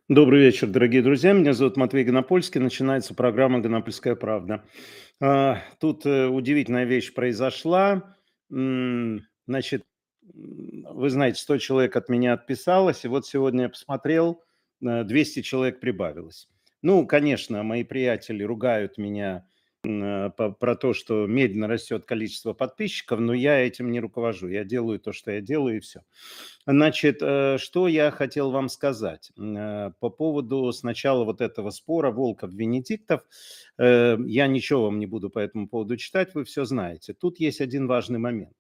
Добрый вечер, дорогие друзья. Меня зовут Матвей Гонопольский. Начинается программа «Гонопольская правда». Тут удивительная вещь произошла. Значит, вы знаете, 100 человек от меня отписалось, и вот сегодня я посмотрел, 200 человек прибавилось. Ну, конечно, мои приятели ругают меня про то, что медленно растет количество подписчиков, но я этим не руковожу. Я делаю то, что я делаю, и все. Значит, что я хотел вам сказать. По поводу сначала вот этого спора Волков-Венедиктов. Я ничего вам не буду по этому поводу читать, вы все знаете. Тут есть один важный момент.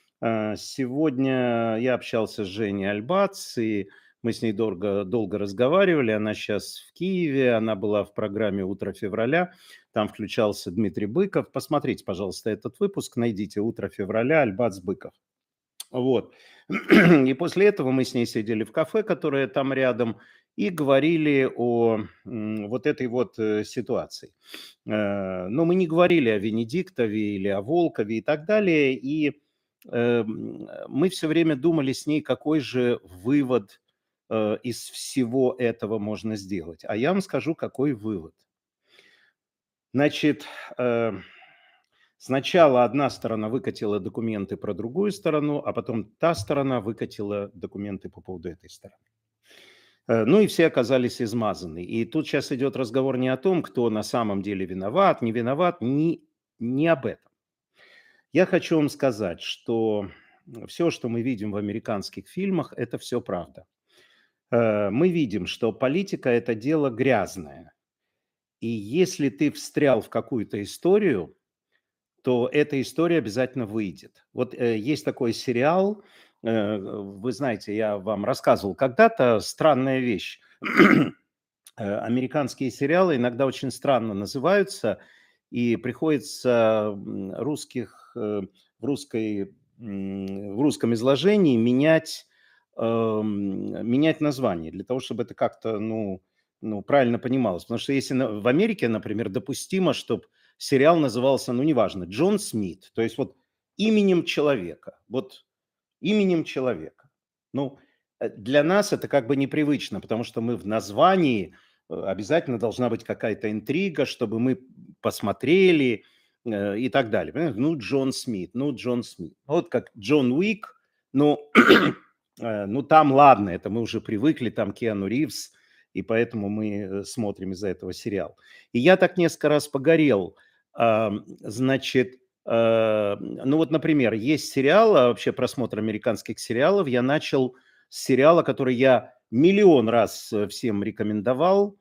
Сегодня я общался с Женей Альбац, и мы с ней долго разговаривали. Она сейчас в Киеве, она была в программе «Утро февраля», там включался Дмитрий Быков. Посмотрите, пожалуйста, этот выпуск, найдите «Утро февраля», Альбац, Быков. Вот. И после этого мы с ней сидели в кафе, которое там рядом, и говорили о вот этой вот ситуации. Но мы не говорили о Венедиктове или о Волкове и так далее. И мы все время думали с ней, какой же вывод из всего этого можно сделать. А я вам скажу, какой вывод. Значит, сначала одна сторона выкатила документы про другую сторону, а потом та сторона выкатила документы по поводу этой стороны. Ну и все оказались измазаны. И тут сейчас идет разговор не о том, кто на самом деле виноват, не виноват, не об этом. Я хочу вам сказать, что все, что мы видим в американских фильмах, это все правда. Мы видим, что политика – это дело грязное. И если ты встрял в какую-то историю, то эта история обязательно выйдет. Вот есть такой сериал, вы знаете, я вам рассказывал когда-то, странная вещь. Американские сериалы иногда очень странно называются, и приходится в, в русском изложении менять название для того, чтобы это как-то, ну, правильно понималось. Потому что если в Америке, например, допустимо, чтобы сериал назывался, ну, неважно, Джон Смит, то есть вот именем человека, вот именем человека. Ну, для нас это как бы непривычно, потому что мы в названии обязательно должна быть какая-то интрига, чтобы мы посмотрели и так далее. Понимаете? Ну, Джон Смит, ну, Джон Смит. Вот как Джон Уик, ну, ну, там ладно, это мы уже привыкли, там Киану Ривз, и поэтому мы смотрим из-за этого сериал. И я так несколько раз погорел. Значит, ну вот, например, есть сериал, вообще просмотр американских сериалов. Я начал с сериала, который я миллион раз всем рекомендовал,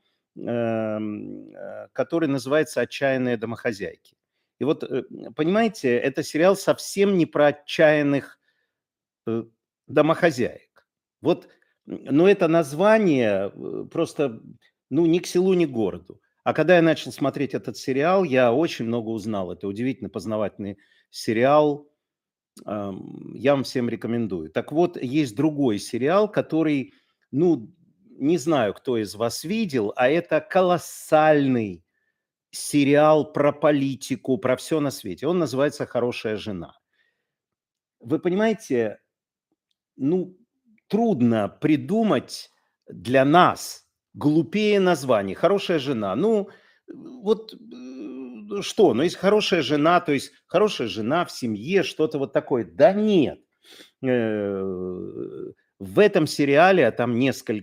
который называется «Отчаянные домохозяйки». И вот, понимаете, это сериал совсем не про отчаянных э, домохозяек. Вот, но это название просто, ну, ни к селу, ни к городу. А когда я начал смотреть этот сериал, я очень много узнал. Это удивительно познавательный сериал. Я вам всем рекомендую. Так вот, есть другой сериал, который, ну, не знаю, кто из вас видел, а это колоссальный сериал про политику, про все на свете. Он называется «Хорошая жена». Вы понимаете, ну, трудно придумать для нас глупее название. Хорошая жена. Ну, вот что? Ну, есть хорошая жена, то есть хорошая жена в семье, что-то вот такое. Да нет. В этом сериале, а там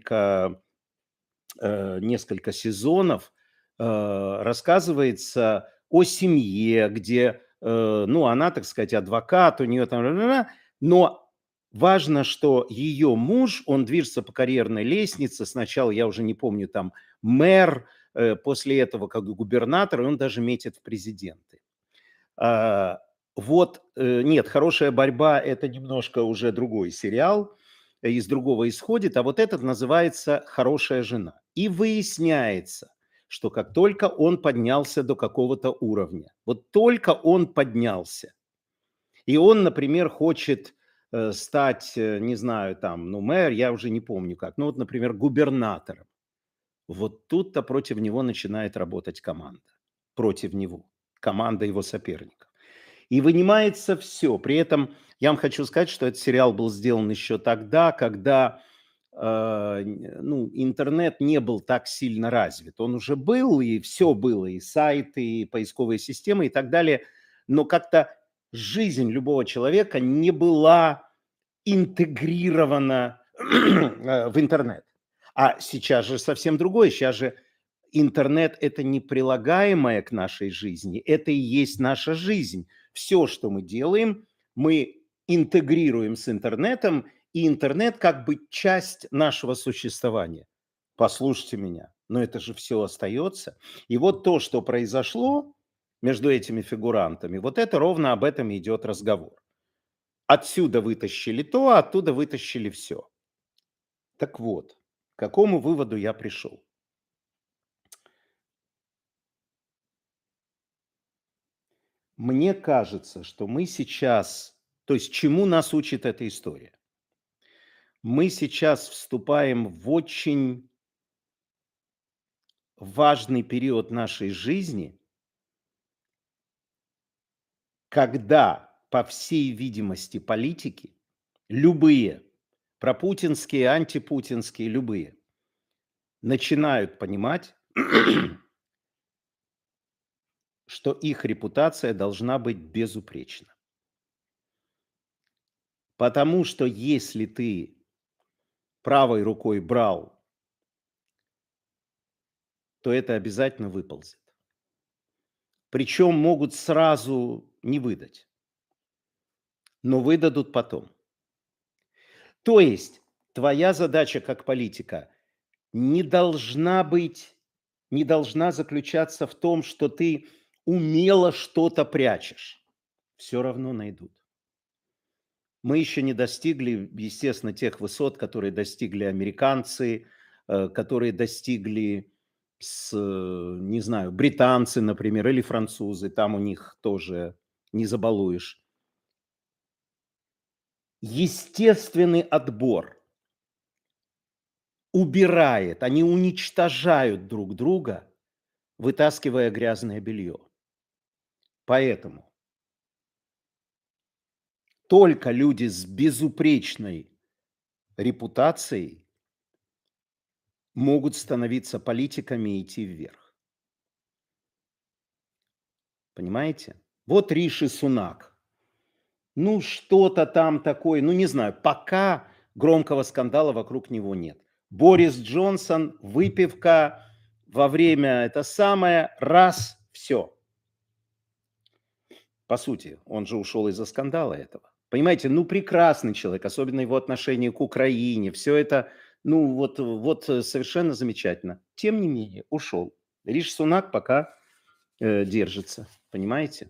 несколько сезонов, рассказывается о семье, где, ну, она, так сказать, адвокат, у нее там, но важно, что ее муж, он движется по карьерной лестнице, сначала, я уже не помню, там, мэр, после этого как губернатор, и он даже метит в президенты. А, вот, нет, «Хорошая борьба» – это немножко уже другой сериал, из другого исходит, а вот этот называется «Хорошая жена». И выясняется, что как только он поднялся до какого-то уровня, вот только он поднялся, и он, например, хочет стать, не знаю, там, ну, мэр, я уже не помню как, ну, вот, например, губернатором, вот тут-то против него начинает работать команда, против него, команда его соперников. И вынимается все. При этом я вам хочу сказать, что этот сериал был сделан еще тогда, когда ну, интернет не был так сильно развит. Он уже был, и все было, и сайты, и поисковые системы, и так далее. Но как-то жизнь любого человека не была интегрирована в интернет. А сейчас же совсем другое. Сейчас же интернет – это не прилагаемое к нашей жизни, это и есть наша жизнь. Все, что мы делаем, мы интегрируем с интернетом, и интернет как бы часть нашего существования. Послушайте меня, но это же все остается. И вот то, что произошло между этими фигурантами, вот это ровно об этом идет разговор. Отсюда вытащили то, а оттуда вытащили все. Так вот, к какому выводу я пришел? Мне кажется, что мы сейчас, то есть чему нас учит эта история? Мы сейчас вступаем в очень важный период нашей жизни, когда, по всей видимости, политики, любые, пропутинские, антипутинские, любые, начинают понимать, что их репутация должна быть безупречна. Потому что если ты правой рукой брал, то это обязательно выползет. Причем могут сразу не выдать, но выдадут потом. То есть твоя задача как политика не должна быть, не должна заключаться в том, что ты умело что-то прячешь. Все равно найдут. Мы еще не достигли, естественно, тех высот, которые достигли американцы, которые достигли, не знаю, британцы, например, или французы. Там у них тоже не забалуешь. Естественный отбор убирает, они уничтожают друг друга, вытаскивая грязное белье. Поэтому только люди с безупречной репутацией могут становиться политиками и идти вверх. Понимаете? Вот Риши Сунак. Ну, что-то там такое, ну, не знаю, пока громкого скандала вокруг него нет. Борис Джонсон, выпивка во время, это самое, раз, все. По сути, он же ушел из-за скандала этого. Понимаете, ну, прекрасный человек, особенно его отношение к Украине, все это, ну, вот совершенно замечательно. Тем не менее, ушел. Риши Сунак пока держится, понимаете?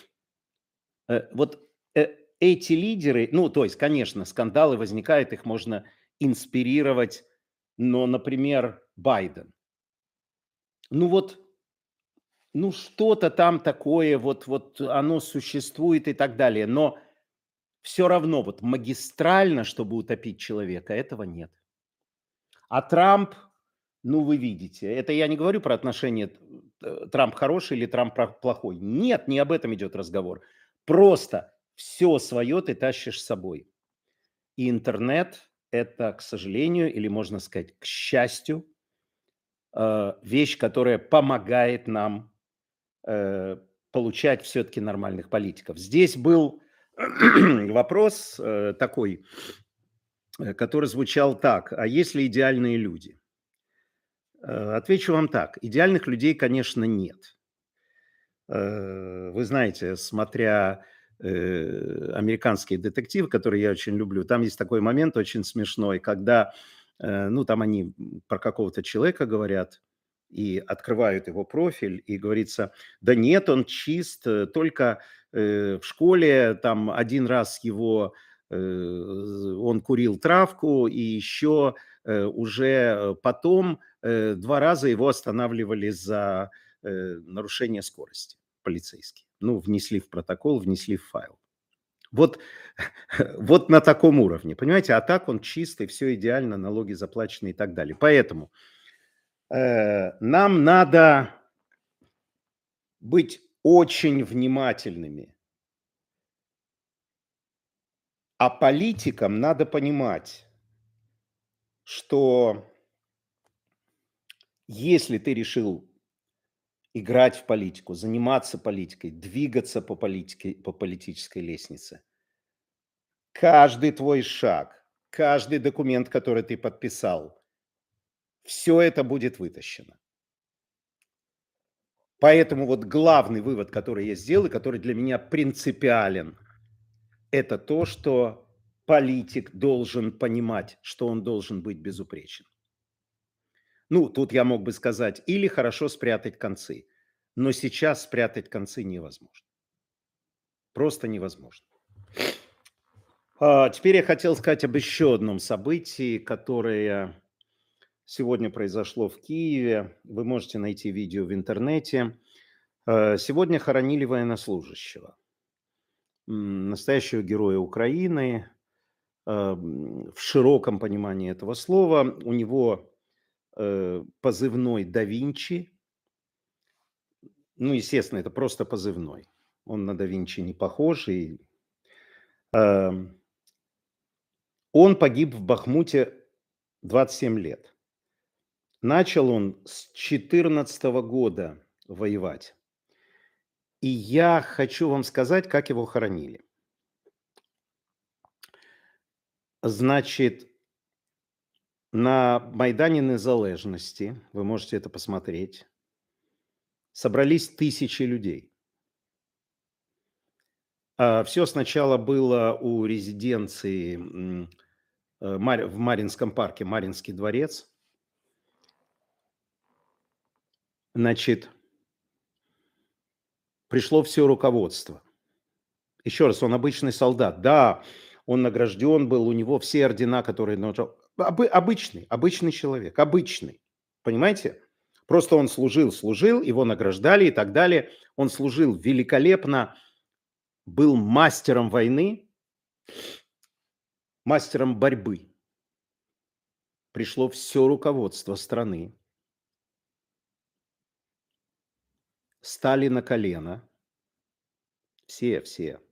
Вот эти лидеры, ну, то есть, конечно, скандалы возникают, их можно инспирировать, но, например, Байден. Ну вот, ну что-то там такое, вот оно существует и так далее, но все равно вот магистрально, чтобы утопить человека, этого нет. А Трамп, ну вы видите, это я не говорю про отношения Трамп хороший или Трамп плохой. Нет, не об этом идет разговор. Просто все свое ты тащишь с собой. И интернет – это, к сожалению, или можно сказать, к счастью, вещь, которая помогает нам получать все-таки нормальных политиков. Здесь был вопрос такой, который звучал так: а есть ли идеальные люди? Отвечу вам так: идеальных людей, конечно, нет. Вы знаете, смотря американские детективы, которые я очень люблю, там есть такой момент очень смешной, когда, ну, там они про какого-то человека говорят и открывают его профиль, и говорится: да нет, он чист, только в школе там один раз его, он курил травку, и еще уже потом 2 раза его останавливали за нарушение скорости полицейские. Ну, внесли в протокол, внесли в файл. Вот, вот на таком уровне, понимаете? А так он чистый, все идеально, налоги заплачены и так далее. Поэтому нам надо быть очень внимательными. А политикам надо понимать, что если ты решил играть в политику, заниматься политикой, двигаться по политической лестнице, каждый твой шаг, каждый документ, который ты подписал, все это будет вытащено. Поэтому вот главный вывод, который я сделал, и который для меня принципиален, это то, что политик должен понимать, что он должен быть безупречен. Ну, тут я мог бы сказать, или хорошо спрятать концы, но сейчас спрятать концы невозможно. Просто невозможно. Теперь я хотел сказать об еще одном событии, которое сегодня произошло в Киеве. Вы можете найти видео в интернете. Сегодня хоронили военнослужащего, настоящего героя Украины, в широком понимании этого слова. У него позывной «Да Винчи». Ну, естественно, это просто позывной. Он на Да Винчи не похож. И, он погиб в Бахмуте 27 лет. Начал он с 2014 года воевать. И я хочу вам сказать, как его хоронили. Значит, на Майдане Незалежности, вы можете это посмотреть, собрались тысячи людей. Все сначала было у резиденции в Марьинском парке, Марьинский дворец. Значит, пришло все руководство. Еще раз, он обычный солдат. Да, он награжден был, у него все ордена, которые... Обычный человек, обычный. Понимаете? Просто он служил, его награждали и так далее. Он служил великолепно, был мастером войны, мастером борьбы. Пришло все руководство страны. Стали на колено. Все.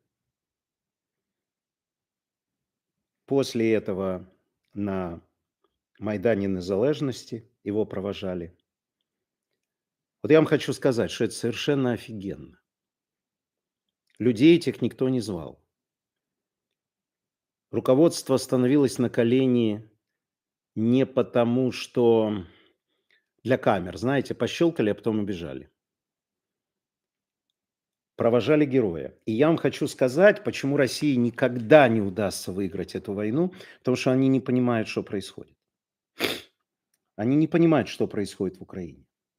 После этого на Майдане Незалежности его провожали. Вот я вам хочу сказать, что это совершенно офигенно. Людей этих никто не звал. Руководство становилось на колени не потому, что для камер, знаете, пощелкали, а потом убежали. Провожали героя. И я вам хочу сказать, почему России никогда не удастся выиграть эту войну, потому что они не понимают, что происходит. Они не понимают, что происходит в Украине.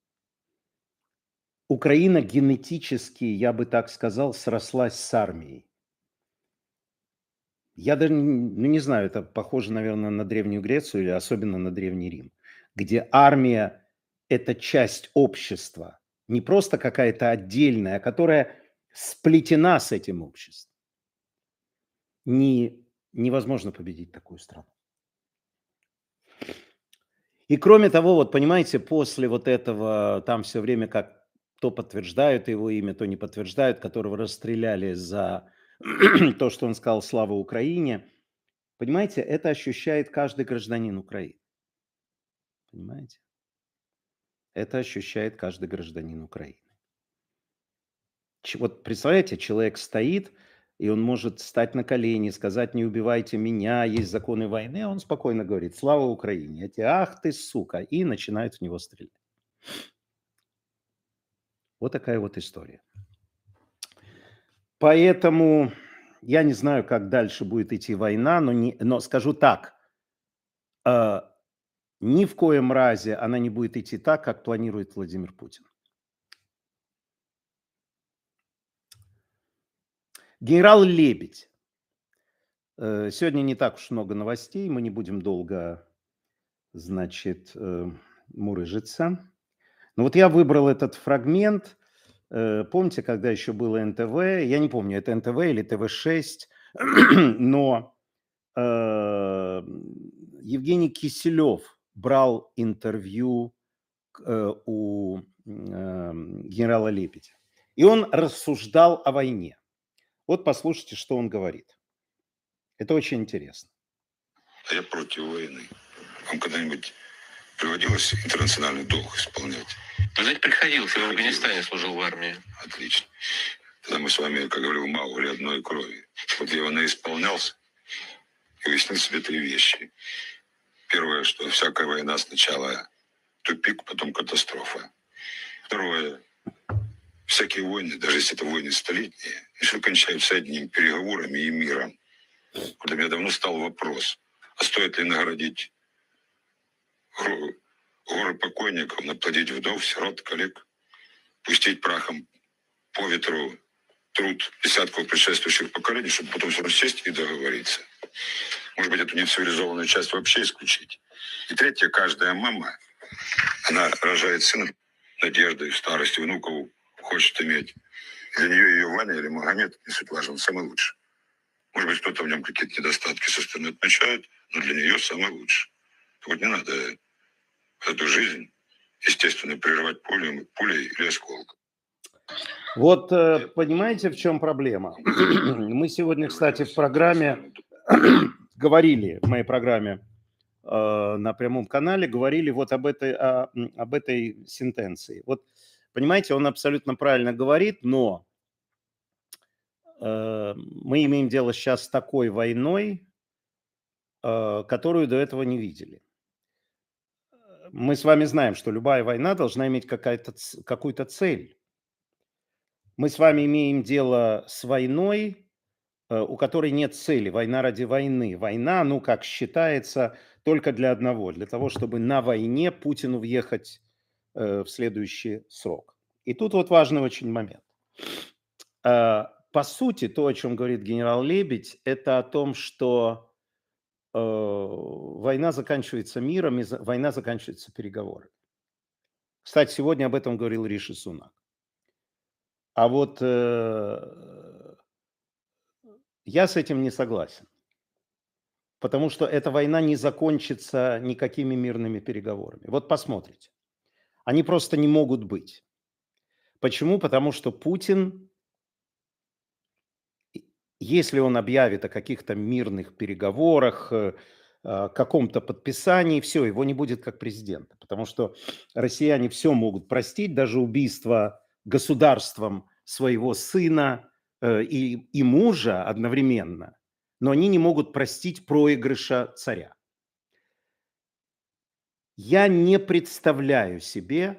Украина генетически, я бы так сказал, срослась с армией. Я даже не знаю, это похоже, наверное, на Древнюю Грецию или особенно на Древний Рим, где армия – это часть общества, не просто какая-то отдельная, а которая сплетена с этим обществом. Невозможно победить такую страну. И кроме того, вот понимаете, после вот этого, там все время как то подтверждают его имя, то не подтверждают, которого расстреляли за то, что он сказал «Слава Украине». Понимаете, это ощущает каждый гражданин Украины. Понимаете? Это ощущает каждый гражданин Украины. Вот представляете, человек стоит, и он может встать на колени, сказать: «Не убивайте меня, есть законы войны», а он спокойно говорит: «Слава Украине». Эти: «Ах ты, сука!» И начинают в него стрелять. Вот такая вот история. Поэтому я не знаю, как дальше будет идти война, но скажу так, ни в коем разе она не будет идти так, как планирует Владимир Путин. Генерал Лебедь. Сегодня не так уж много новостей, мы не будем долго, значит, мурыжиться. Но вот я выбрал этот фрагмент. Помните, когда еще было НТВ? Я не помню, это НТВ или ТВ-6, но Евгений Киселев брал интервью у генерала Лебедя. И он рассуждал о войне. Вот послушайте, что он говорит. Это очень интересно. Я против войны. Вам когда-нибудь приводилось интернациональный долг исполнять? Вы знаете, приходилось. Я в Афганистане служил в армии. Отлично. Тогда мы с вами, как говорил Маугли, одной крови. Вот я его наисполнялся и уяснил себе 3 вещи. Первое, что всякая война сначала тупик, потом катастрофа. Второе, всякие войны, даже если это войны столетние, еще кончаются одним переговорами и миром. Вот у меня давно стал вопрос, а стоит ли наградить горы покойников, наплодить вдов, сирот, коллег, пустить прахом по ветру труд десятков предшествующих поколений, чтобы потом все сесть и договориться. Может быть, эту нецивилизованную часть вообще исключить. И третье, каждая мама, она рожает сына надеждой в старости, внуков хочет иметь. Для нее ее Ваня или Магомед, не суть важно, он самый лучший. Может быть, кто-то в нем какие-то недостатки со стороны отмечает, но для нее самый лучший. Вот не надо эту жизнь, естественно, прерывать пулей или осколком. Вот понимаете, в чем проблема? Мы сегодня, кстати, в программе говорили, в моей программе на прямом канале, говорили вот об этой сентенции. Вот, понимаете, он абсолютно правильно говорит, но мы имеем дело сейчас с такой войной, которую до этого не видели. Мы с вами знаем, что любая война должна иметь какую-то цель. Мы с вами имеем дело с войной, у которой нет цели, война ради войны. Война, ну, как считается, только для одного, для того, чтобы на войне Путину въехать в следующий срок. И тут вот важный очень момент. По сути, то, о чем говорит генерал Лебедь, это о том, что война заканчивается миром, и война заканчивается переговорами. Кстати, сегодня об этом говорил Риши Сунак. А вот я с этим не согласен, потому что эта война не закончится никакими мирными переговорами. Вот посмотрите, они просто не могут быть. Почему? Потому что Путин, если он объявит о каких-то мирных переговорах, каком-то подписании, все, его не будет как президента, потому что россияне все могут простить, даже убийство государством своего сына и мужа одновременно, но они не могут простить проигрыша царя. Я не представляю себе,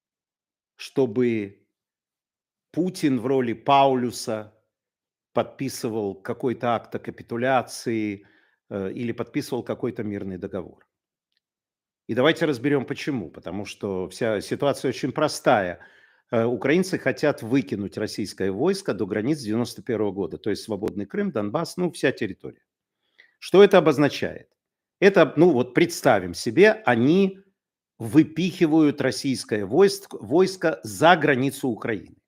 чтобы Путин в роли Паулюса подписывал какой-то акт о капитуляции или подписывал какой-то мирный договор. И давайте разберем почему. Потому что вся ситуация очень простая. Украинцы хотят выкинуть российское войско до границ 91 года, то есть свободный Крым, Донбасс, ну вся территория. Что это обозначает? Это, ну вот представим себе, они выпихивают российское войско за границу Украины.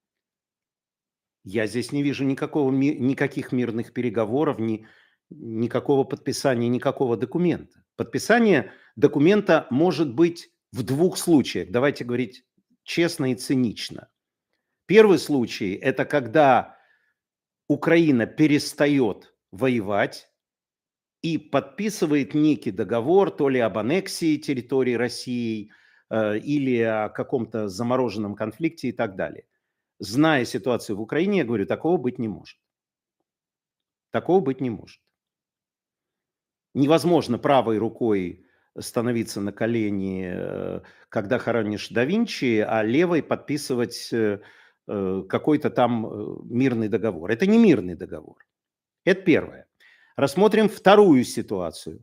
Я здесь не вижу никаких мирных переговоров, никакого подписания, никакого документа. Подписание документа может быть в 2 случаях. Давайте говорить честно и цинично. Первый случай – это когда Украина перестает воевать и подписывает некий договор то ли об аннексии территории России или о каком-то замороженном конфликте и так далее. Зная ситуацию в Украине, я говорю, такого быть не может. Такого быть не может. Невозможно правой рукой становиться на колени, когда хоронишь да Винчи, а левой подписывать какой-то там мирный договор. Это не мирный договор. Это первое. Рассмотрим вторую ситуацию.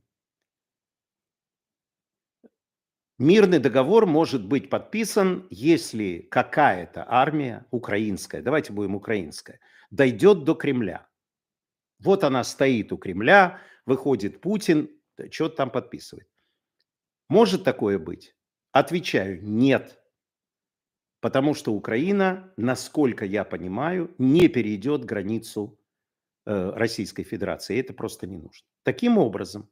Мирный договор может быть подписан, если какая-то армия украинская, давайте будем украинская, дойдет до Кремля. Вот она стоит у Кремля, выходит Путин, что-то там подписывает. Может такое быть? Отвечаю, нет. Потому что Украина, насколько я понимаю, не перейдет границу Российской Федерации. Это просто не нужно. Таким образом,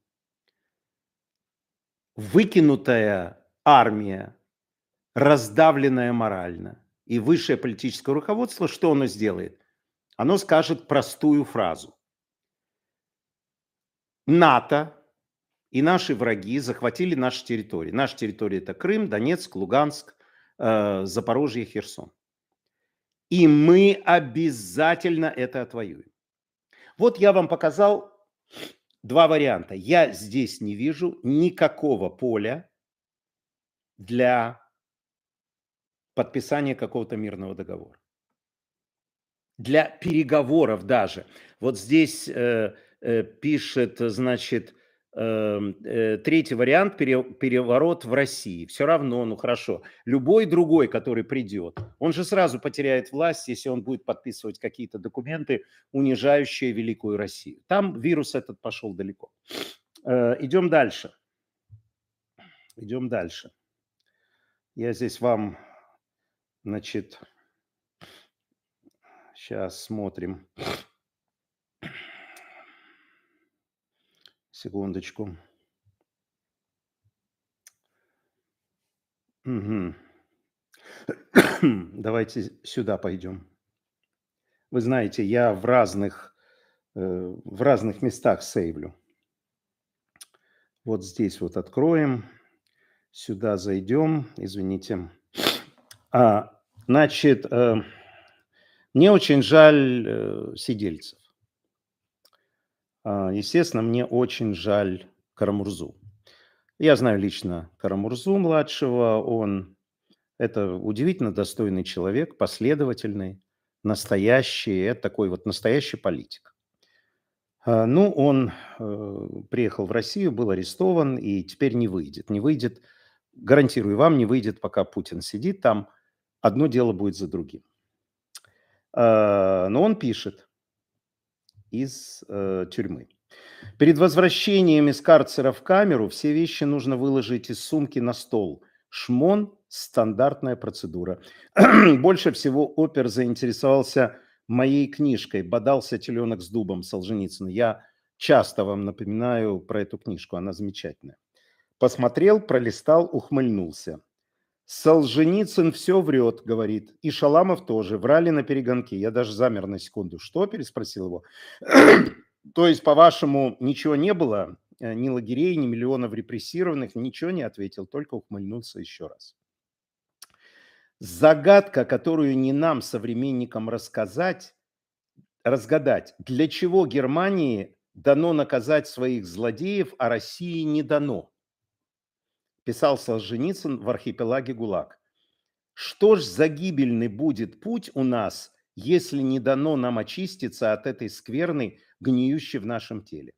выкинутая армия, раздавленная морально, и высшее политическое руководство, что оно сделает? Оно скажет простую фразу. НАТО и наши враги захватили наши территории. Наши территории – это Крым, Донецк, Луганск, Запорожье, Херсон. И мы обязательно это отвоюем. Вот я вам показал два варианта. Я здесь не вижу никакого поля для подписания какого-то мирного договора. Для переговоров даже. Вот здесь пишет, значит, третий вариант – переворот в России. Все равно, ну хорошо, любой другой, который придет, он же сразу потеряет власть, если он будет подписывать какие-то документы, унижающие великую Россию. Там вирус этот пошел далеко. Идем дальше. Идем дальше. Я здесь вам, значит, сейчас смотрим. Секундочку. Угу. Давайте сюда пойдем. Вы знаете, я в разных местах сейвлю. Вот здесь вот откроем. Сюда зайдем. Извините. Значит, мне очень жаль сидельцев. Естественно, мне очень жаль Карамурзу. Я знаю лично Карамурзу младшего. Это удивительно достойный человек, последовательный, настоящий, это такой вот настоящий политик. Ну, он приехал в Россию, был арестован и теперь не выйдет. Не выйдет, гарантирую вам, не выйдет, пока Путин сидит там. Одно дело будет за другим. Но он пишет из тюрьмы. Перед возвращением из карцера в камеру все вещи нужно выложить из сумки на стол. Шмон – стандартная процедура. Больше всего опер заинтересовался моей книжкой «Бодался теленок с дубом» Солженицына. Я часто вам напоминаю про эту книжку, она замечательная. Посмотрел, пролистал, ухмыльнулся. Солженицын все врет, говорит, и Шаламов тоже, врали на перегонки. Я даже замер на секунду. Что? Переспросил его. То есть, по-вашему, ничего не было? Ни лагерей, ни миллионов репрессированных, ничего не ответил, только ухмыльнулся еще раз. Загадка, которую не нам, современникам, разгадать, для чего Германии дано наказать своих злодеев, а России не дано, писал Солженицын в архипелаге ГУЛАГ. Что ж за гибельный будет путь у нас, если не дано нам очиститься от этой скверны, гниющей в нашем теле?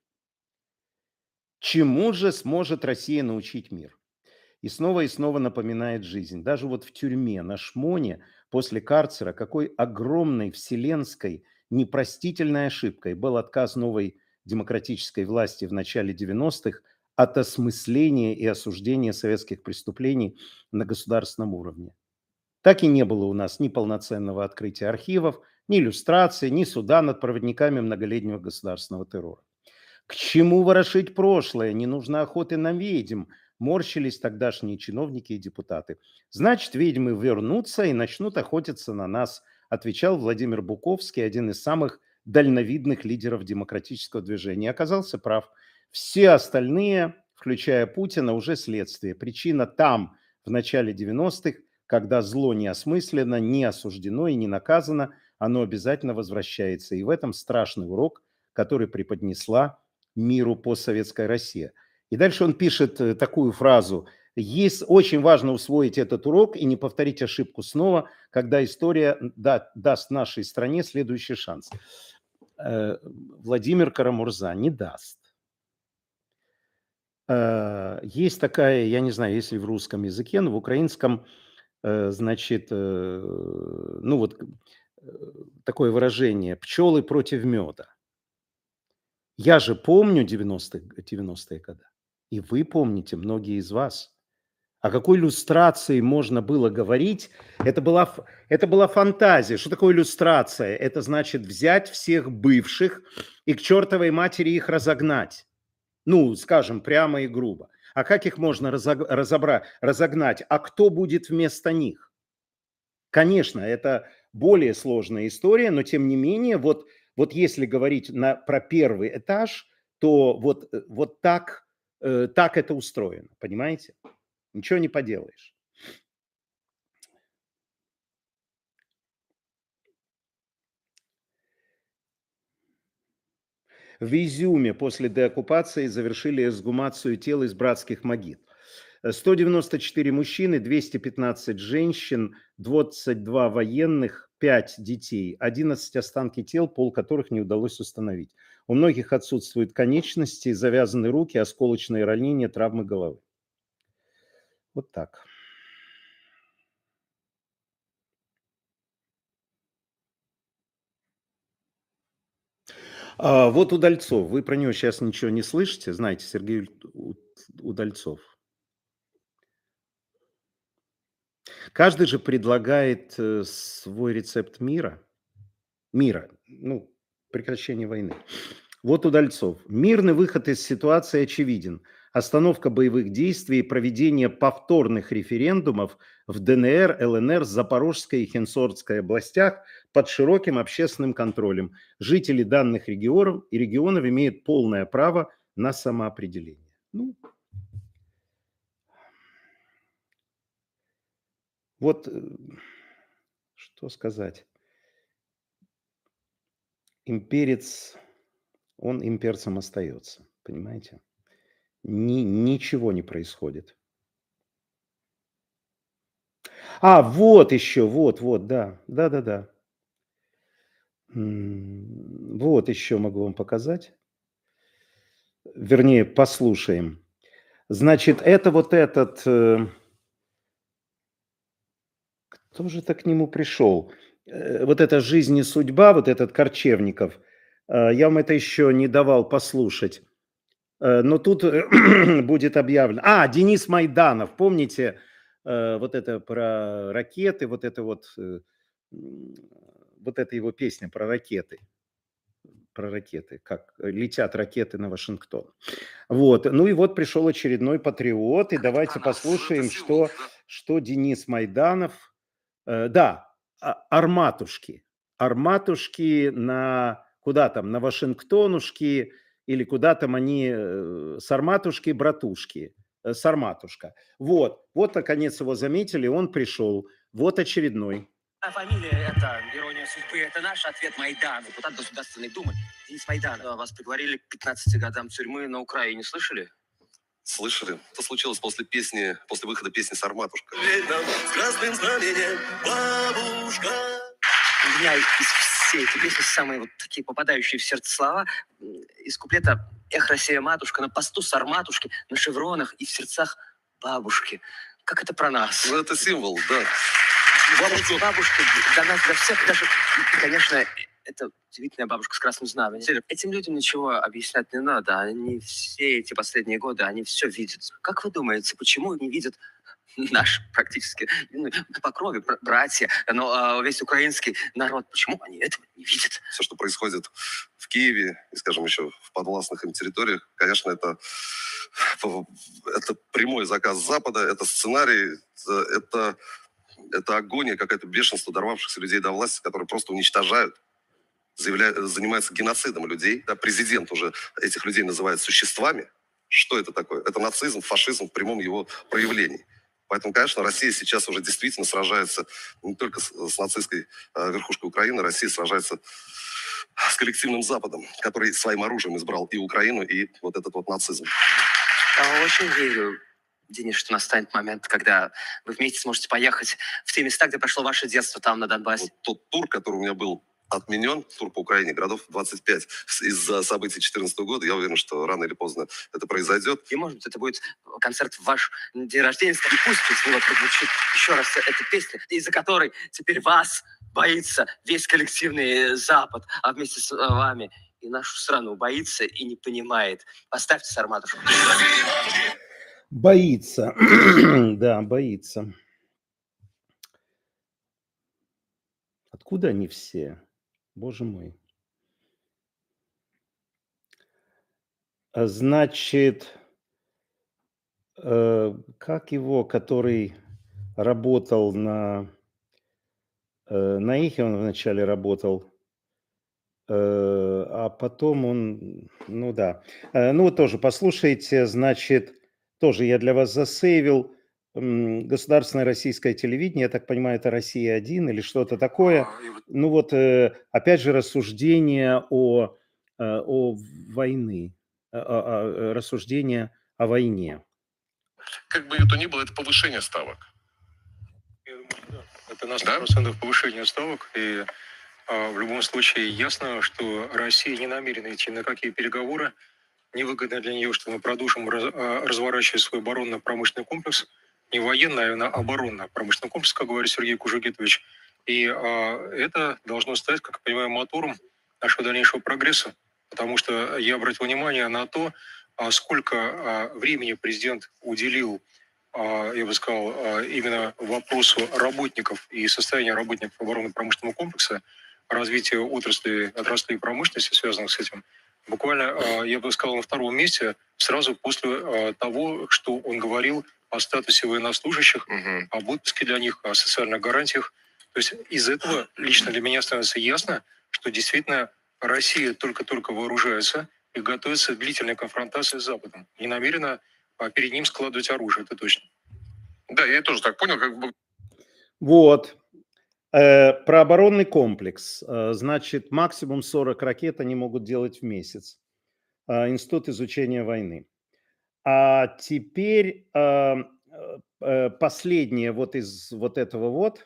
Чему же сможет Россия научить мир? И снова напоминает жизнь. Даже вот в тюрьме, на Шмоне, после карцера, какой огромной вселенской непростительной ошибкой был отказ новой демократической власти в начале 90-х от осмысления и осуждения советских преступлений на государственном уровне. Так и не было у нас ни полноценного открытия архивов, ни иллюстрации, ни суда над проводниками многолетнего государственного террора. К чему ворошить прошлое? Не нужно охоты на ведьм, морщились тогдашние чиновники и депутаты. Значит, ведьмы вернутся и начнут охотиться на нас, отвечал Владимир Буковский, один из самых дальновидных лидеров демократического движения. Оказался прав. Все остальные, включая Путина, уже следствие. Причина там, в начале 90-х, когда зло не осмысленно, не осуждено и не наказано, оно обязательно возвращается. И в этом страшный урок, который преподнесла миру постсоветская Россия. И дальше он пишет такую фразу. Очень важно усвоить этот урок и не повторить ошибку снова, когда история даст нашей стране следующий шанс. Владимир Карамурза не даст. Есть такая, я не знаю, есть ли в русском языке, но в украинском, значит, ну вот такое выражение «пчелы против меда». Я же помню 90-е годы, и вы помните, многие из вас. О какой иллюстрации можно было говорить? Это была фантазия. Что такое иллюстрация? Это значит взять всех бывших и к чертовой матери их разогнать. Ну, скажем, прямо и грубо. А как их можно разогнать? А кто будет вместо них? Конечно, это более сложная история, но тем не менее, вот если говорить про первый этаж, то вот так так это устроено, понимаете? Ничего не поделаешь. В Изюме после деоккупации завершили эксгумацию тел из братских могил. 194 мужчины, 215 женщин, 22 военных, 5 детей, 11 останки тел, пол которых не удалось установить. У многих отсутствуют конечности, завязаны руки, осколочные ранения, травмы головы. Вот так. Вот Удальцов. Вы про него сейчас ничего не слышите? Знаете, Сергей Удальцов. Каждый же предлагает свой рецепт мира. Ну, прекращение войны. Вот Удальцов. Мирный выход из ситуации очевиден. Остановка боевых действий и проведение повторных референдумов в ДНР, ЛНР, Запорожской и Херсонской областях под широким общественным контролем. Жители данных регионов имеют полное право на самоопределение. Ну, вот что сказать. Имперец, он имперцем остается, понимаете? Ничего не происходит. Вот еще, вот, да. Вот еще могу вам показать. Вернее, послушаем. Значит, это вот этот... Кто же так к нему пришел? Вот эта «Жизнь и судьба», вот этот Корчевников. Я вам это еще не давал послушать. Но тут будет объявлено. Денис Майданов, помните, вот это про ракеты, вот это вот эта его песня про ракеты, как летят ракеты на Вашингтон. Вот, ну и вот пришел очередной патриот, и давайте послушаем, что Денис Майданов, арматушки куда там, на Вашингтонушки, или куда там они, сарматушки, братушки, сарматушка. Вот, наконец его заметили, он пришел. Вот очередной. Фамилия – это ирония судьбы. Это наш ответ Майдан, депутат Государственной Думы Денис Майдан. Вас приговорили к 15 годам тюрьмы на Украине. Слышали? Слышали? Это случилось после выхода песни «Сарматушка». С красным знаменем, бабушка. У меня из всей этой песни самые вот такие попадающие в сердце слова из куплета «Эх, Россия, матушка, на посту сарматушки, на шевронах и в сердцах бабушки». Как это про нас? Ну, это символ, да. Бабушки для нас, для всех, даже, и, конечно, это удивительная бабушка с красным знаменем. Этим людям ничего объяснять не надо. Они все эти последние годы, они все видят. Как вы думаете, почему не видят наш практически по крови братья, но весь украинский народ, почему они этого не видят? Все, что происходит в Киеве и, скажем, еще в подвластных им территориях, конечно, это прямой заказ Запада, это сценарий, это агония, какое-то бешенство дорвавшихся людей до власти, которые просто уничтожают, занимаются геноцидом людей. Да, президент уже этих людей называет существами. Что это такое? Это нацизм, фашизм в прямом его проявлении. Поэтому, конечно, Россия сейчас уже действительно сражается не только с нацистской верхушкой Украины, Россия сражается с коллективным Западом, который своим оружием избрал и Украину, и вот этот вот нацизм. Я очень верю, Денис, что настанет момент, когда вы вместе сможете поехать в те места, где прошло ваше детство, там, на Донбассе. Вот тот тур, который у меня был отменен, тур по Украине, городов 25, из-за событий 2014 года, я уверен, что рано или поздно это произойдет. И, может быть, это будет концерт в ваш день рождения, и пусть из него прозвучит еще раз эта песня, из-за которой теперь вас боится весь коллективный Запад, а вместе с вами и нашу страну боится и не понимает. Поставьте сарматушку. Боится. Да, боится. Откуда они все? Боже мой. Значит, как его, который работал на Ихе, он вначале работал, А потом он, ну да. Ну вот тоже послушайте, значит, тоже я для вас засейвил. Государственное российское телевидение, я так понимаю, это «Россия-1» или что-то такое. Ну вот, опять же, рассуждение о войны, рассуждение о войне. Как бы это ни было, это повышение ставок. Я думаю, да. Это на 100% повышение ставок. И в любом случае ясно, что Россия не намерена идти на какие переговоры. Невыгодно для нее, что мы продолжим разворачивать свой оборонно-промышленный комплекс. Не военный, а оборонно-промышленный комплекс, как говорит Сергей Кужугетович. И это должно стать, как я понимаю, мотором нашего дальнейшего прогресса. Потому что я обратил внимание на то, сколько времени президент уделил, я бы сказал, именно вопросу работников и состояния работников оборонно-промышленного комплекса, развития отраслей промышленности, связанных с этим. Буквально, я бы сказал, на втором месте, сразу после того, что он говорил о статусе военнослужащих, об отпуске для них, о социальных гарантиях. То есть из этого лично для меня становится ясно, что действительно Россия только-только вооружается и готовится к длительной конфронтации с Западом. Не намерена перед ним складывать оружие, это точно. Да, я тоже так понял, как бы. Вот. Про оборонный комплекс. Значит, максимум 40 ракет они могут делать в месяц. Институт изучения войны. А теперь последнее вот из вот этого вот.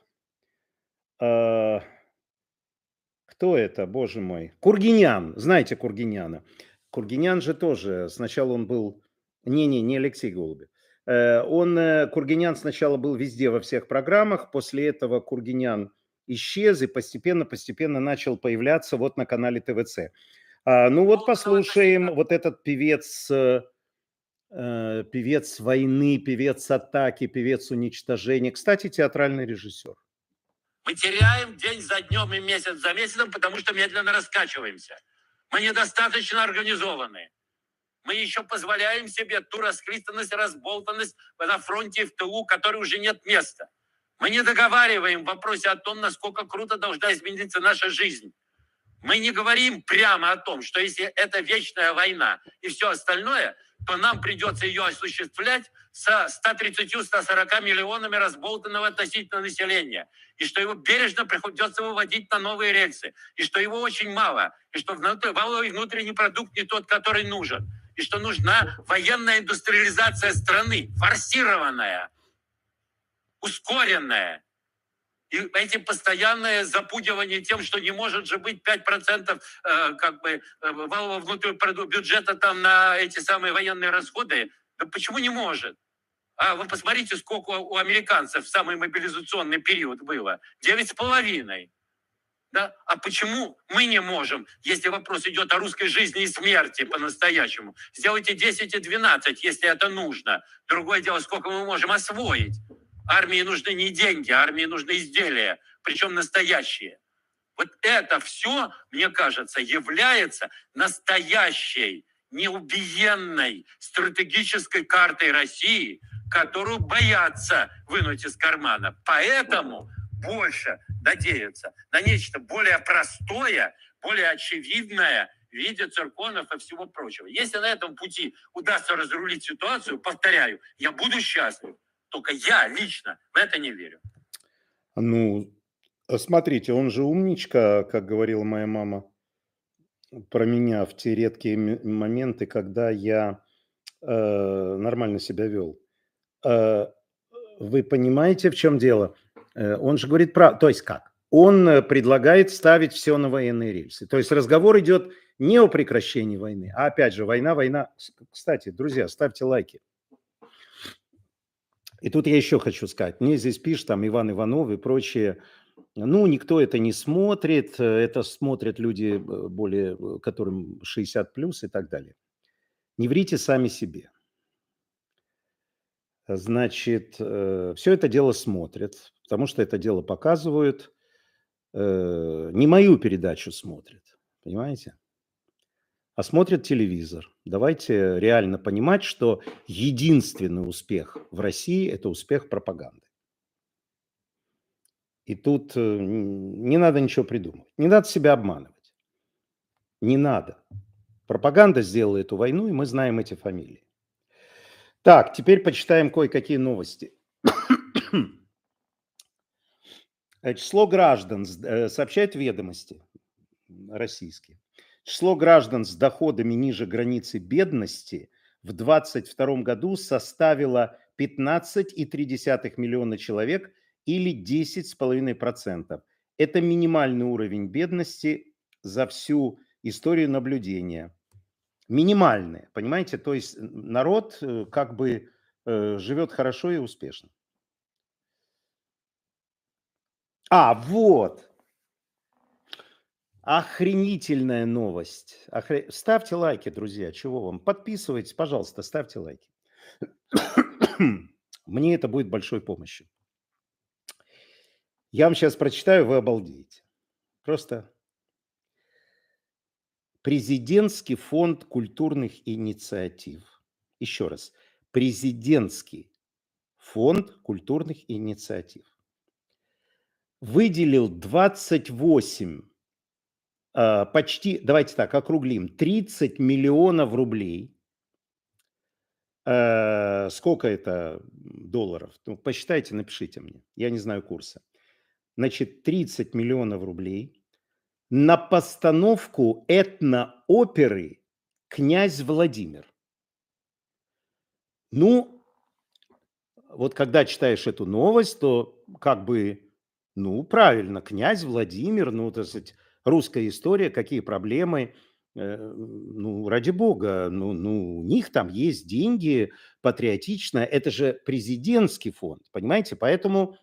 Кто это, боже мой? Кургинян. Знаете Кургиняна? Кургинян же тоже. Сначала он был... Не Алексей Голубев. Кургинян сначала был везде во всех программах. После этого Кургинян исчез и постепенно начал появляться вот на канале ТВЦ. Ну вот послушаем вот этот певец войны, певец атаки, певец уничтожения. Кстати, театральный режиссер. Мы теряем день за днем и месяц за месяцем, потому что медленно раскачиваемся. Мы недостаточно организованы. Мы еще позволяем себе ту расхристанность, разболтанность на фронте и в тылу, которой уже нет места. Мы не договариваем в вопросе о том, насколько круто должна измениться наша жизнь. Мы не говорим прямо о том, что если это вечная война и все остальное, то нам придется ее осуществлять со 130-140 миллионами разболтанного относительно населения. И что его бережно приходится выводить на новые рельсы. И что его очень мало. И что валовый внутренний продукт не тот, который нужен. И что нужна военная индустриализация страны, форсированная, ускоренная. И эти постоянные запугивания тем, что не может же быть 5% валового внутреннего продукта бюджета там на эти самые военные расходы. Да почему не может? А вы посмотрите, сколько у американцев в самый мобилизационный период было. 9,5. Да? А почему мы не можем, если вопрос идет о русской жизни и смерти по-настоящему? Сделайте 10 и 12, если это нужно. Другое дело, сколько мы можем освоить. Армии нужны не деньги, армии нужны изделия, причем настоящие. Вот это все, мне кажется, является настоящей, неубиенной стратегической картой России, которую боятся вынуть из кармана. Поэтому больше надеются на нечто более простое, более очевидное в виде цирконов и всего прочего. Если на этом пути удастся разрулить ситуацию, повторяю, я буду счастлив. Только я лично в это не верю. Ну, смотрите, он же умничка, как говорила моя мама про меня в те редкие моменты, когда я нормально себя вел. Вы понимаете, в чем дело? Он же говорит про... То есть как? Он предлагает ставить все на военные рельсы. То есть разговор идет не о прекращении войны, а опять же, война. Кстати, друзья, ставьте лайки. И тут я еще хочу сказать, мне здесь пишут там Иван Иванов и прочие, ну, никто это не смотрит, это смотрят люди, более, которым 60 плюс и так далее. Не врите сами себе. Значит, все это дело смотрят, потому что это дело показывают, не мою передачу смотрят, понимаете? А смотрят телевизор. Давайте реально понимать, что единственный успех в России – это успех пропаганды. И тут не надо ничего придумывать, не надо себя обманывать. Не надо. Пропаганда сделала эту войну, и мы знаем эти фамилии. Так, теперь почитаем кое-какие новости. Число граждан, сообщают «Ведомости» российские. Число граждан с доходами ниже границы бедности в 2022 году составило 15,3 миллиона человек или 10,5%. Это минимальный уровень бедности за всю историю наблюдения. Минимальные, понимаете? То есть народ как бы живет хорошо и успешно. Вот. Охренительная новость. Ставьте лайки, друзья. Чего вам? Подписывайтесь, пожалуйста, ставьте лайки. Мне это будет большой помощью. Я вам сейчас прочитаю, вы обалдеете. Просто Президентский фонд культурных инициатив. Еще раз. Президентский фонд культурных инициатив выделил 28, почти, давайте так, округлим, 30 миллионов рублей. Сколько это долларов? Ну, посчитайте, напишите мне. Я не знаю курса. Значит, 30 миллионов рублей на постановку этнооперы «Князь Владимир». Ну, вот когда читаешь эту новость, то как бы, ну, правильно, «Князь Владимир», ну, так сказать, русская история, какие проблемы, ну, ради бога, ну, у них там есть деньги, патриотично, это же президентский фонд, понимаете, поэтому,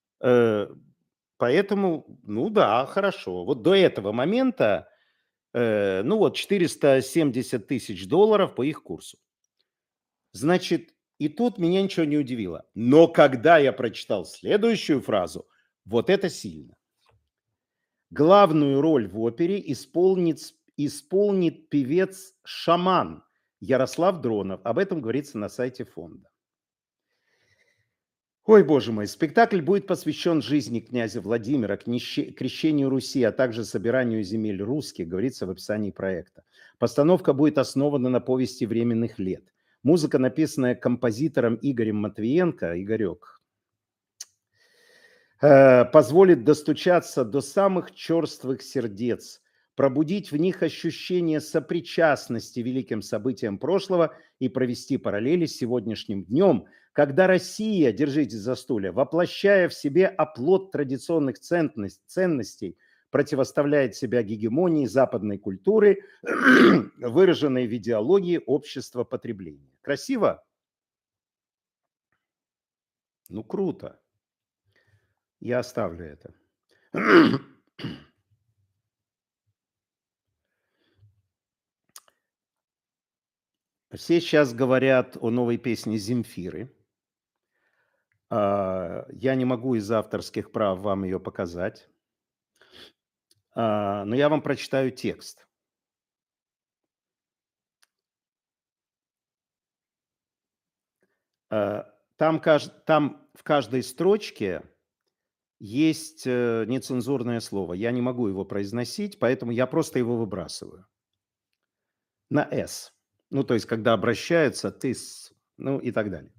ну да, хорошо. Вот до этого момента, ну вот 470 тысяч долларов по их курсу. Значит, и тут меня ничего не удивило. Но когда я прочитал следующую фразу, вот это сильно. Главную роль в опере исполнит певец-шаман Ярослав Дронов. Об этом говорится на сайте фонда. Ой, боже мой, спектакль будет посвящен жизни князя Владимира, крещению Руси, а также собиранию земель русских, говорится в описании проекта. Постановка будет основана на повести временных лет. Музыка, написанная композитором Игорем Матвиенко, Игорек, позволит достучаться до самых черствых сердец, пробудить в них ощущение сопричастности великим событиям прошлого и провести параллели с сегодняшним днем, когда Россия, держитесь за стулья, воплощая в себе оплот традиционных ценностей, противоставляет себя гегемонии западной культуры, выраженной в идеологии общества потребления. Красиво? Ну, круто. Я оставлю это. Все сейчас говорят о новой песне Земфиры. Я не могу из авторских прав вам ее показать, но я вам прочитаю текст. Там в каждой строчке есть нецензурное слово. Я не могу его произносить, поэтому я просто его выбрасываю. На «с». Ну, то есть, когда обращаются, ты, ну и так далее.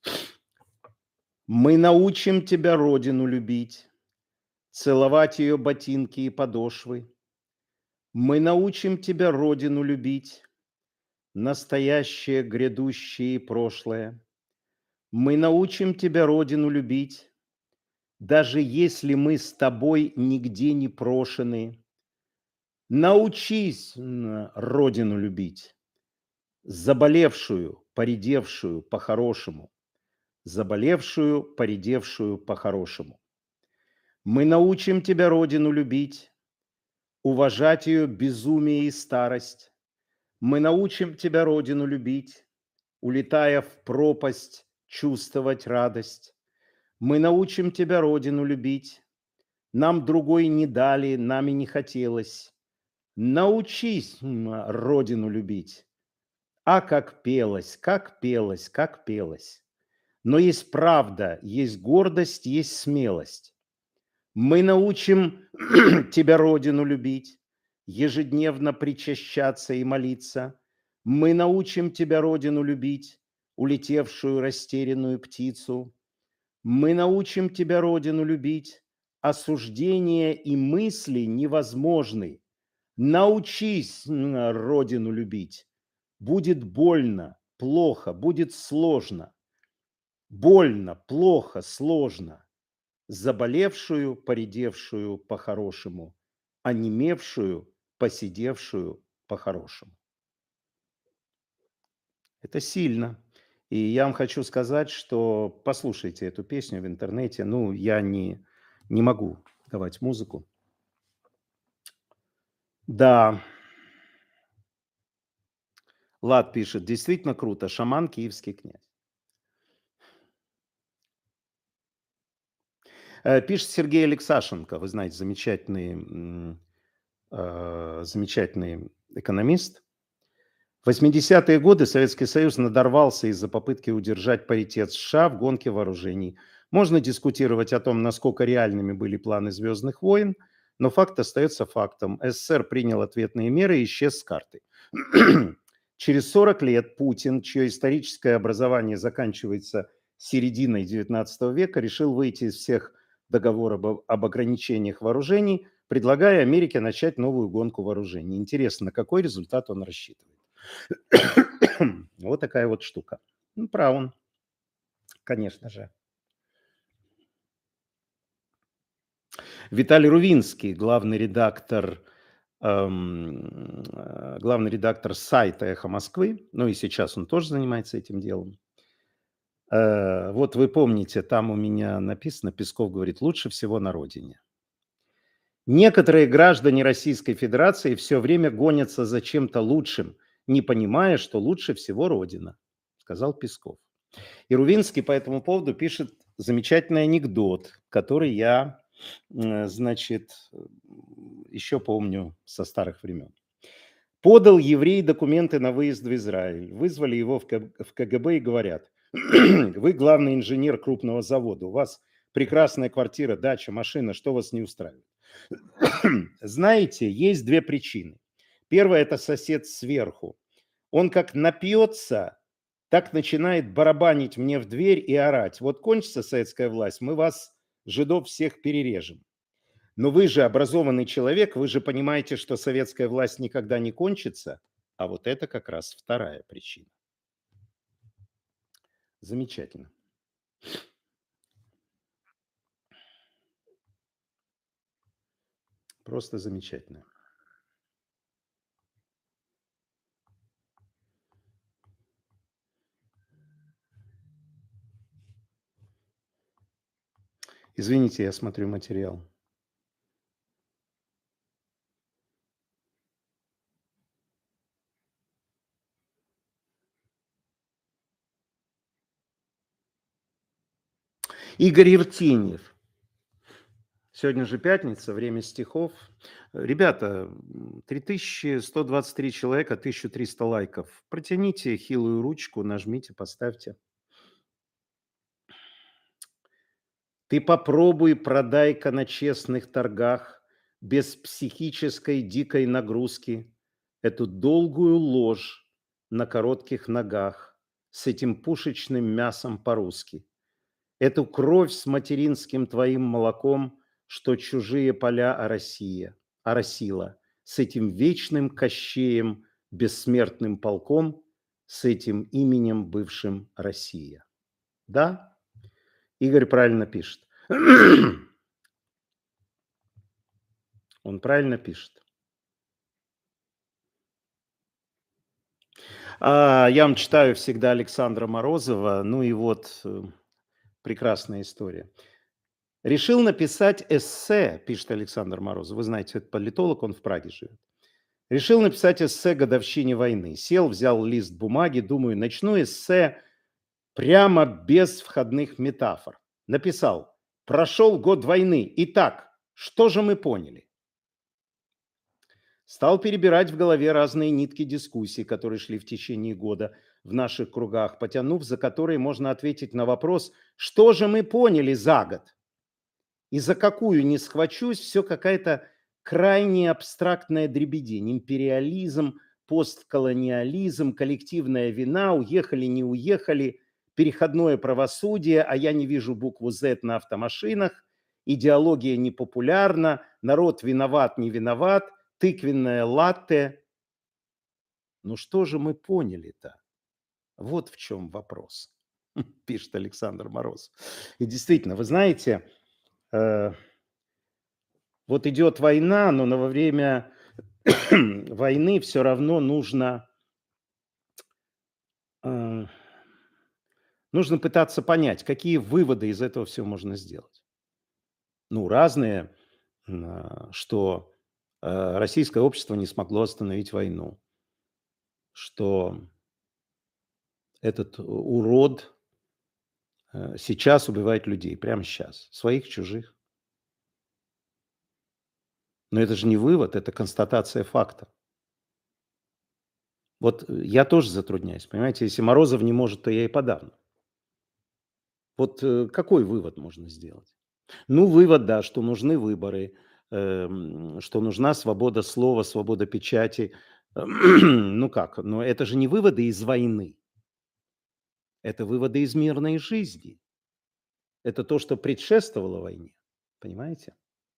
Мы научим тебя родину любить, целовать ее ботинки и подошвы. Мы научим тебя родину любить, настоящее, грядущее и прошлое. Мы научим тебя родину любить, даже если мы с тобой нигде не прошены. Научись родину любить, заболевшую, поредевшую по-хорошему, заболевшую, поредевшую по-хорошему. Мы научим тебя родину любить, уважать ее безумие и старость. Мы научим тебя родину любить, улетая в пропасть, чувствовать радость. Мы научим тебя родину любить, нам другой не дали, нами не хотелось. Научись родину любить. А как пелось, как пелось, как пелось. Но есть правда, есть гордость, есть смелость. Мы научим тебя родину любить. ежедневно причащаться и молиться. Мы научим тебя родину любить, улетевшую растерянную птицу. Мы научим тебя родину любить, осуждения и мысли невозможны. Научись родину любить. Будет больно, плохо, будет сложно. Больно, плохо, сложно. Заболевшую, поредевшую по-хорошему, онемевшую, посидевшую по-хорошему. Это сильно. И я вам хочу сказать, что послушайте эту песню в интернете. Ну, я не могу давать музыку. Да. Лад пишет, действительно круто. Шаман, киевский князь. Пишет Сергей Алексашенко, вы знаете, замечательный экономист. В 80-е годы Советский Союз надорвался из-за попытки удержать паритет США в гонке вооружений. Можно дискутировать о том, насколько реальными были планы «Звездных войн», но факт остается фактом. СССР принял ответные меры и исчез с карты. Через 40 лет Путин, чье историческое образование заканчивается серединой XIX века, решил выйти из всех договоров об ограничениях вооружений, предлагая Америке начать новую гонку вооружений. Интересно, на какой результат он рассчитывает. Вот такая вот штука. Ну, прав он, конечно же. Виталий Рувинский, главный редактор сайта «Эхо Москвы», ну и сейчас он тоже занимается этим делом. Вот вы помните, там у меня написано, Песков говорит, лучше всего на родине. Некоторые граждане Российской Федерации все время гонятся за чем-то лучшим, не понимая, что лучше всего родина, сказал Песков. И Рувинский по этому поводу пишет замечательный анекдот, который я, значит, еще помню со старых времен. Подал еврей документы на выезд в Израиль. Вызвали его в КГБ и говорят, вы главный инженер крупного завода, у вас прекрасная квартира, дача, машина, что вас не устраивает? Знаете, есть две причины. Первая – это сосед сверху. Он как напьется, так начинает барабанить мне в дверь и орать. Вот кончится советская власть, мы вас, жидов, всех перережем. Но вы же образованный человек, вы же понимаете, что советская власть никогда не кончится. А вот это как раз вторая причина. Замечательно. Просто замечательно. Извините, я смотрю материал. Игорь Иртеньев. Сегодня же пятница, время стихов. Ребята, 3123 человека, 1300 лайков. Протяните хилую ручку, нажмите, поставьте. Ты попробуй, продай-ка на честных торгах, без психической дикой нагрузки, эту долгую ложь на коротких ногах с этим пушечным мясом по-русски. Эту кровь с материнским твоим молоком, что чужие поля оросила, с этим вечным Кощеем, бессмертным полком, с этим именем бывшим Россия. Да? Игорь правильно пишет. Он правильно пишет. Я вам читаю всегда Александра Морозова. Ну и вот прекрасная история. Решил написать эссе, пишет Александр Морозов. Вы знаете, это политолог, он в Праге живет. Решил написать эссе годовщине войны. Сел, взял лист бумаги, думаю, начну эссе прямо без входных метафор. Написал, прошел год войны. Итак, что же мы поняли? Стал перебирать в голове разные нитки дискуссий, которые шли в течение года в наших кругах, потянув за которые можно ответить на вопрос, что же мы поняли за год? И за какую не схвачусь, все какая-то крайне абстрактная дребедень. Империализм, постколониализм, коллективная вина, уехали, не уехали, переходное правосудие, а я не вижу букву Z на автомашинах, идеология непопулярна, народ виноват, не виноват, тыквенное латте. Ну что же мы поняли-то? Вот в чем вопрос, пишет Александр Мороз. И действительно, вы знаете, вот идет война, но во время войны все равно нужно пытаться понять, какие выводы из этого всего можно сделать. Ну, разные, что российское общество не смогло остановить войну, что этот урод сейчас убивает людей, прямо сейчас, своих, чужих. Но это же не вывод, это констатация факта. Вот я тоже затрудняюсь, понимаете, если Морозов не может, то я и подавно. Вот какой вывод можно сделать? Ну, вывод, да, что нужны выборы, что нужна свобода слова, свобода печати. Ну как, но это же не выводы из войны. Это выводы из мирной жизни. Это то, что предшествовало войне. Понимаете?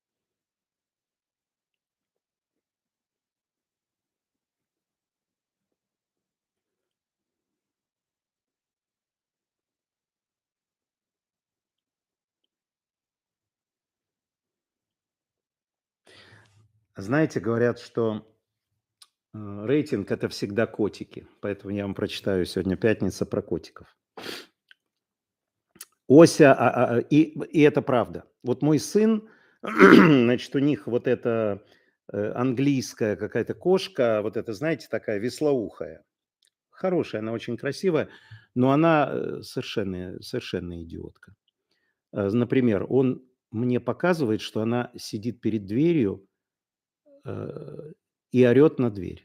Знаете, говорят, что рейтинг – это всегда котики. Поэтому я вам прочитаю сегодня пятница про котиков. Ося, и это правда. Вот мой сын, значит, у них вот эта английская какая-то кошка, вот это, знаете, такая веслоухая. Хорошая, она очень красивая, но она совершенно идиотка. Например, он мне показывает, что она сидит перед дверью и орет на дверь.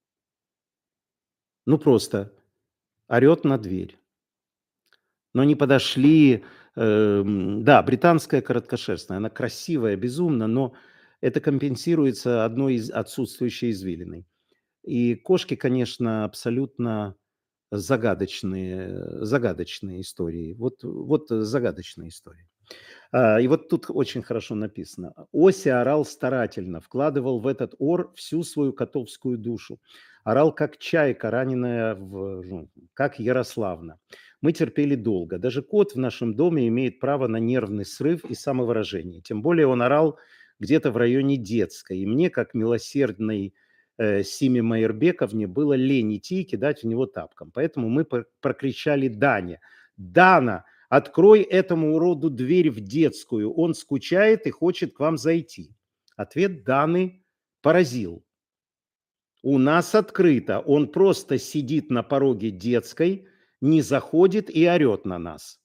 Ну, просто орет на дверь. Но они подошли, да, британская короткошерстная, она красивая, безумно, но это компенсируется одной из отсутствующей извилиной. И кошки, конечно, абсолютно загадочные истории. Вот загадочные истории. И вот тут очень хорошо написано. Ося орал старательно, вкладывал в этот ор всю свою котовскую душу. Орал, как чайка, раненая, как Ярославна. Мы терпели долго. Даже кот в нашем доме имеет право на нервный срыв и самовыражение. Тем более он орал где-то в районе детской. И мне, как милосердной Симе Майербековне, было лень идти и кидать в него тапком. Поэтому мы прокричали Дане. «Дана, открой этому уроду дверь в детскую. Он скучает и хочет к вам зайти». Ответ Даны поразил. У нас открыто. Он просто сидит на пороге детской, не заходит и орет на нас.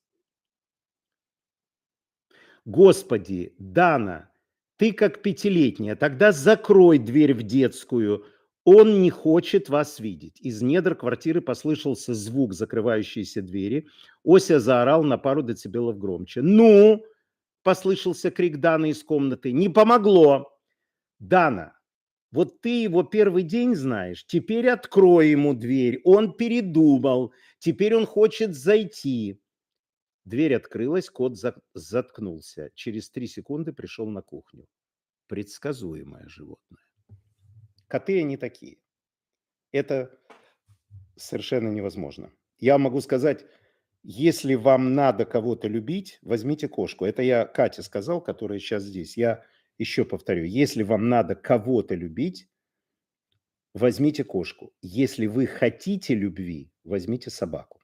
Господи, Дана, ты как пятилетняя, тогда закрой дверь в детскую. Он не хочет вас видеть. Из недр квартиры послышался звук закрывающейся двери. Ося заорал на пару децибелов громче. «Ну!» – послышался крик Даны из комнаты. «Не помогло!» «Дана, вот ты его первый день знаешь. Теперь открой ему дверь. Он передумал. Теперь он хочет зайти». Дверь открылась, кот заткнулся. Через 3 секунды пришел на кухню. Предсказуемое животное. Коты они такие. Это совершенно невозможно. Я могу сказать, если вам надо кого-то любить, возьмите кошку. Это я Кате сказал, которая сейчас здесь. Я еще повторю. Если вам надо кого-то любить, возьмите кошку. Если вы хотите любви, возьмите собаку.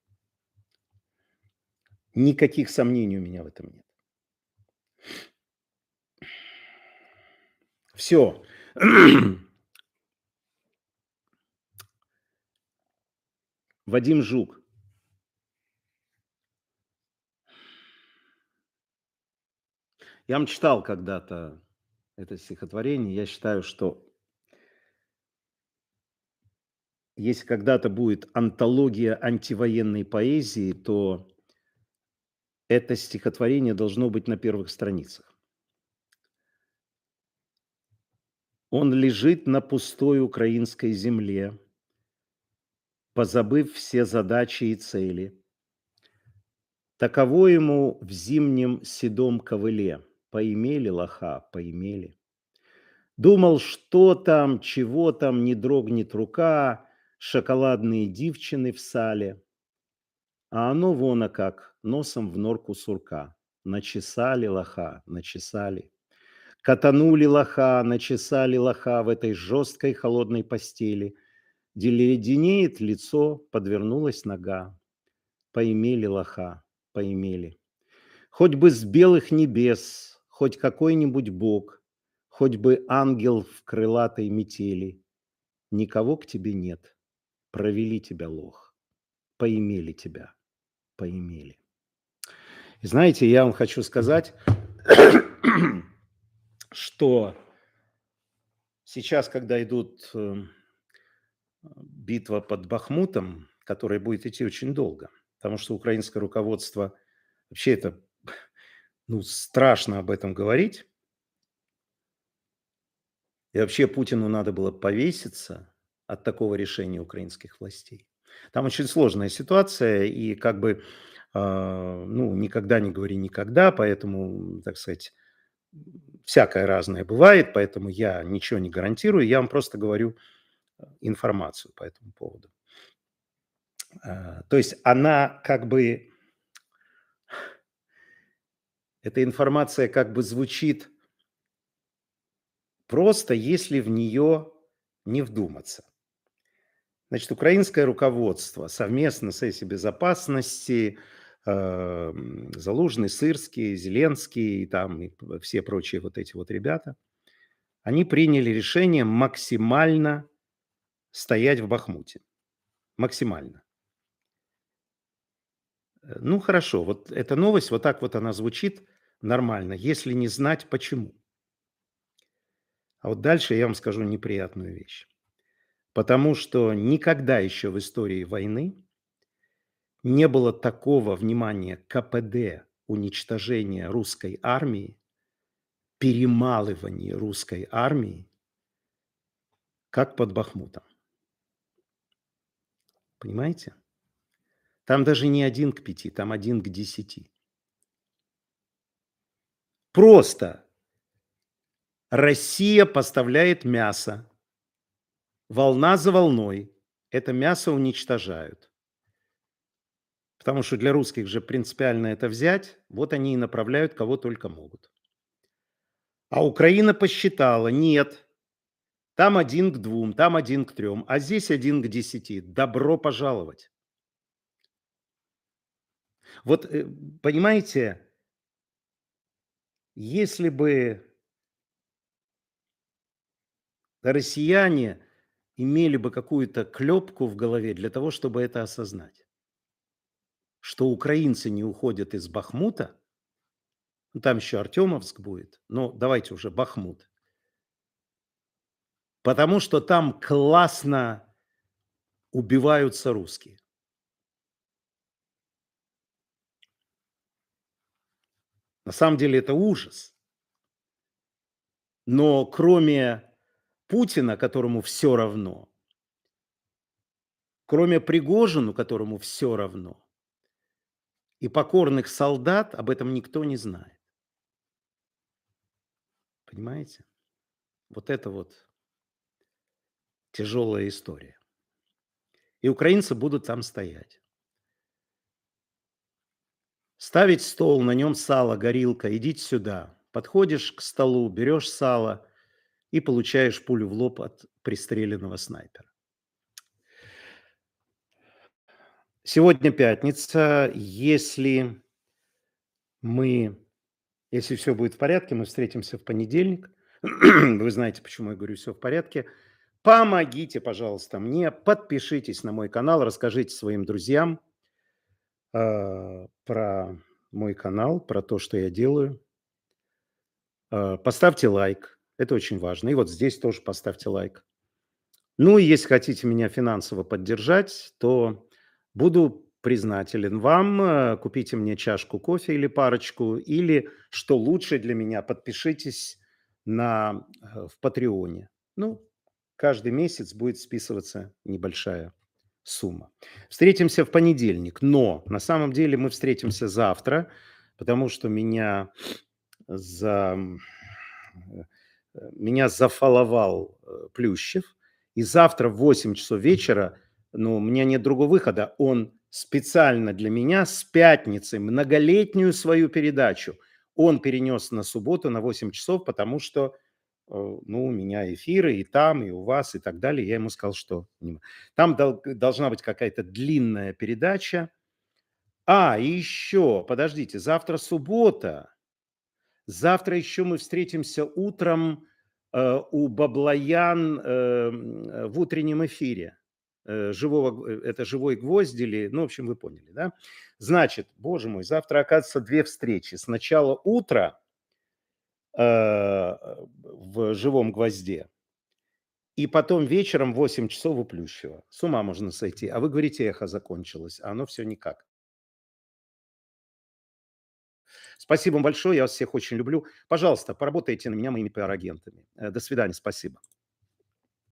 Никаких сомнений у меня в этом нет. Все. Вадим Жук. Я вам читал когда-то это стихотворение. Я считаю, что если когда-то будет антология антивоенной поэзии, то это стихотворение должно быть на первых страницах. Он лежит на пустой украинской земле, позабыв все задачи и цели. Таково ему в зимнем седом ковыле. Поимели лоха, поимели. Думал, что там, чего там, не дрогнет рука, шоколадные девчины в сале. А оно вон, а как, носом в норку сурка. Начесали лоха, начесали. Катанули лоха, начесали лоха в этой жесткой холодной постели. Леденеет лицо, подвернулась нога. Поимели лоха, поимели. Хоть бы с белых небес, хоть какой-нибудь бог, хоть бы ангел в крылатой метели. Никого к тебе нет, провели тебя, лох, поимели тебя, поимели. И знаете, я вам хочу сказать, что сейчас, когда идут битва под Бахмутом, которая будет идти очень долго, потому что украинское руководство, вообще это, страшно об этом говорить, и вообще Путину надо было повеситься от такого решения украинских властей. Там очень сложная ситуация, и как бы, никогда не говори никогда, поэтому, так сказать, всякое разное бывает, поэтому я ничего не гарантирую, я вам просто говорю информацию по этому поводу. То есть она как бы, эта информация как бы звучит просто, если в нее не вдуматься. Значит, украинское руководство совместно с Совет безопасности, Залужный, Сырский, Зеленский и там и все прочие вот эти вот ребята, они приняли решение максимально стоять в Бахмуте. Максимально. Ну, хорошо, вот эта новость, вот так вот она звучит нормально, если не знать почему. А вот дальше я вам скажу неприятную вещь. Потому что никогда еще в истории войны не было такого внимания к КПД уничтожения русской армии, перемалывания русской армии, как под Бахмутом. Понимаете? Там даже не 1 к 5, там 1 к 10. Просто Россия поставляет мясо, волна за волной. Это мясо уничтожают. Потому что для русских же принципиально это взять. Вот они и направляют кого только могут. А Украина посчитала, нет, там 1 к 2, там 1 к 3, а здесь 1 к 10. Добро пожаловать. Вот, понимаете, если бы россияне имели бы какую-то клепку в голове для того, чтобы это осознать, что украинцы не уходят из Бахмута, там еще Артемовск будет, но давайте уже Бахмут, потому что там классно убиваются русские. На самом деле это ужас. Но кроме Путина, которому все равно, кроме Пригожину, которому все равно, и покорных солдат, об этом никто не знает. Понимаете? Вот это вот тяжелая история. И украинцы будут там стоять. Ставить стол, на нем сало, горилка, идите сюда. Подходишь к столу, берешь сало и получаешь пулю в лоб от пристреленного снайпера. Сегодня пятница. Если все будет в порядке, мы встретимся в понедельник. Вы знаете, почему я говорю все в порядке. Помогите, пожалуйста, мне, подпишитесь на мой канал, расскажите своим друзьям про мой канал, про то, что я делаю. Поставьте лайк, это очень важно. И вот здесь тоже поставьте лайк. Ну и если хотите меня финансово поддержать, то буду признателен вам. Купите мне чашку кофе или парочку, или, что лучше для меня, подпишитесь в Патреоне. Ну, каждый месяц будет списываться небольшая сумма. Встретимся в понедельник, но на самом деле мы встретимся завтра, потому что за, меня зафоловал Плющев, и завтра в 8 часов вечера, ну, у меня нет другого выхода, он специально для меня с пятницы многолетнюю свою передачу он перенес на субботу на 8 часов, потому что ну, у меня эфиры и там, и у вас, и так далее. Я ему сказал, что там должна быть какая-то длинная передача. И еще, подождите, завтра суббота. Завтра еще мы встретимся утром у Баблоян в утреннем эфире. Это «Живой гвоздь» или, ну, в общем, вы поняли, да? Значит, боже мой, завтра, оказывается, 2 встречи. Сначала утро в «Живом гвозде», и потом вечером в 8 часов у Плющева. С ума можно сойти. А вы говорите, эхо закончилось, а оно все никак. Спасибо вам большое, я вас всех очень люблю. Пожалуйста, поработайте на меня моими пиар-агентами. До свидания, спасибо.